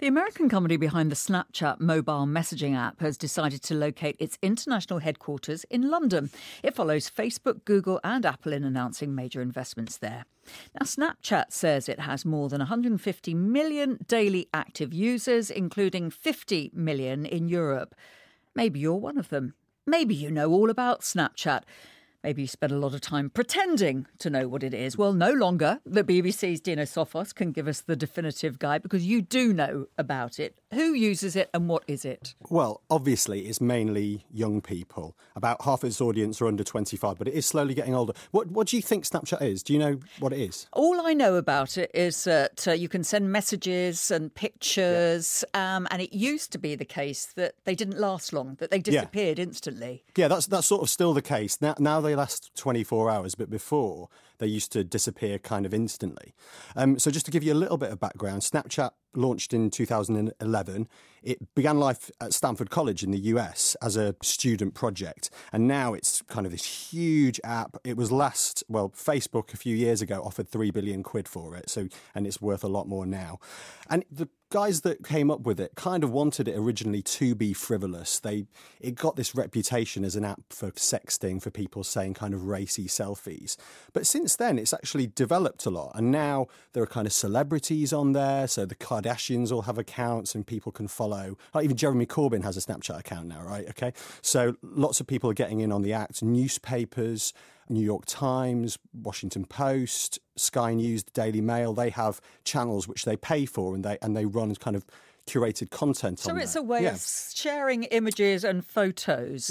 The American company behind the Snapchat mobile messaging app has decided to locate its international headquarters in London. It follows Facebook, Google and Apple in announcing major investments there. Now, Snapchat says it has more than 150 million daily active users, including 50 million in Europe. Maybe you're one of them. Maybe you know all about Snapchat. Maybe you spend a lot of time pretending to know what it is. Well, no longer. The BBC's Dino Sophos can give us the definitive guide because you do know about it. Who uses it and what is it? Well, obviously, it's mainly young people. About half its audience are under 25, but it is slowly getting older. What do you think Snapchat is? Do you know what it is? All I know about it is that you can send messages and pictures, and it used to be the case that they didn't last long, that they disappeared instantly. Yeah, that's sort of still the case. Now they last 24 hours, but before they used to disappear kind of instantly. So just to give you a little bit of background, Snapchat launched in 2011. It began life at Stanford College in the US as a student project, and now it's kind of this huge app. It was Facebook a few years ago offered 3 billion quid for it, and it's worth a lot more now. And the guys that came up with it kind of wanted it originally to be frivolous. It got this reputation as an app for sexting, for people saying kind of racy selfies. But since then, it's actually developed a lot. And now there are kind of celebrities on there. So the Kardashians all have accounts and people can follow. Like even Jeremy Corbyn has a Snapchat account now, right? Okay. So lots of people are getting in on the act. Newspapers, New York Times, Washington Post, Sky News, the Daily Mail, they have channels which they pay for and they run kind of curated content on there. So it's a way of sharing images and photos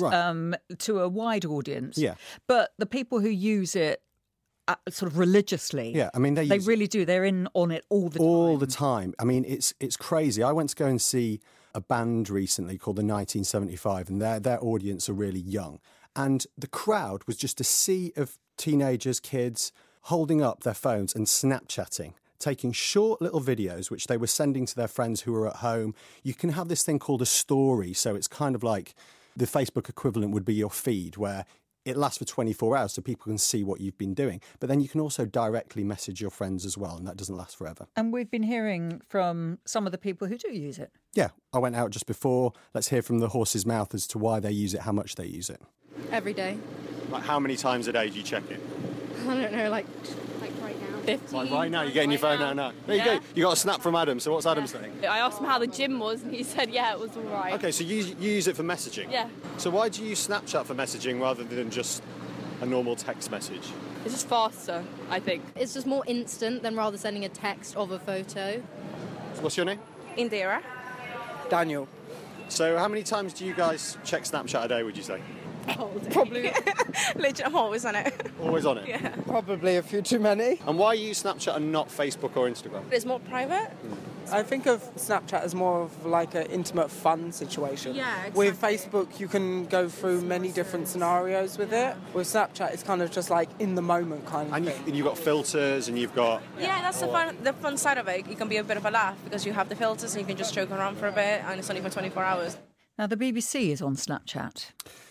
to a wide audience. Yeah. But the people who use it sort of religiously. Yeah, I mean, they really do. They're in on it all the time. All the time. I mean, it's crazy. I went to go and see a band recently called the 1975, and their audience are really young. And the crowd was just a sea of teenagers, kids, holding up their phones and Snapchatting, taking short little videos, which they were sending to their friends who were at home. You can have this thing called a story. So it's kind of like the Facebook equivalent would be your feed, where it lasts for 24 hours so people can see what you've been doing. But then you can also directly message your friends as well, and that doesn't last forever. And we've been hearing from some of the people who do use it. Yeah, I went out just before. Let's hear from the horse's mouth as to why they use it, how much they use it. Every day. Like how many times a day do you check it? I don't know, like right now. 50. Like right now, you're getting your phone out now. There you go. You got a snap from Adam. So what's Adam saying? I asked him how the gym was and he said, yeah, it was all right. Okay, so you use it for messaging? Yeah. So why do you use Snapchat for messaging rather than just a normal text message? It's just faster, I think. It's just more instant than rather sending a text of a photo. What's your name? Indira. Daniel. So how many times do you guys check Snapchat a day, would you say? Probably. Legit, I'm always on it. Always on it? Yeah. Probably a few too many. And why use Snapchat and not Facebook or Instagram? It's more private. I think of Snapchat as more of like an intimate fun situation. Yeah, exactly. With Facebook, you can go through many different scenarios with it. With Snapchat, it's kind of just like in the moment kind of thing. And you've got filters and you've got... Yeah, that's the fun side of it. It can be a bit of a laugh because you have the filters and you can just joke around for a bit and it's only for 24 hours. Now, the BBC is on Snapchat.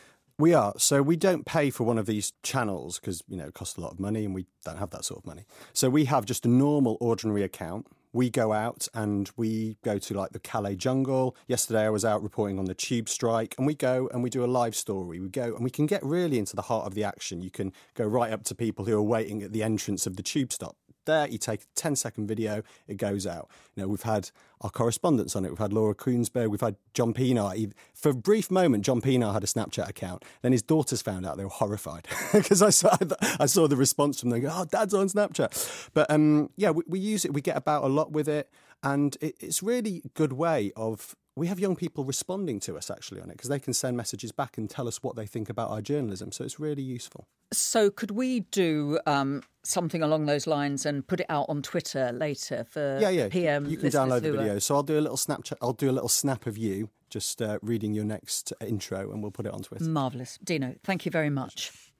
We are. So we don't pay for one of these channels because, it costs a lot of money and we don't have that sort of money. So we have just a normal, ordinary account. We go out and we go to like the Calais jungle. Yesterday I was out reporting on the tube strike, and we go and we do a live story. We go and we can get really into the heart of the action. You can go right up to people who are waiting at the entrance of the tube stop. There, you take a 10-second video, it goes out. We've had our correspondents on it. We've had Laura Koonsberg, we've had John Pienaar. For a brief moment, John Pienaar had a Snapchat account. Then his daughters found out. They were horrified because I saw the response from them. They go, "Oh, Dad's on Snapchat." But we use it. We get about a lot with it, and it's really a good way of. We have young people responding to us actually on it because they can send messages back and tell us what they think about our journalism. So it's really useful. So could we do something along those lines and put it out on Twitter later for PM? You can download the video. So I'll do a little Snapchat. I'll do a little snap of you just reading your next intro, and we'll put it on Twitter. Marvellous. Dino, thank you very much.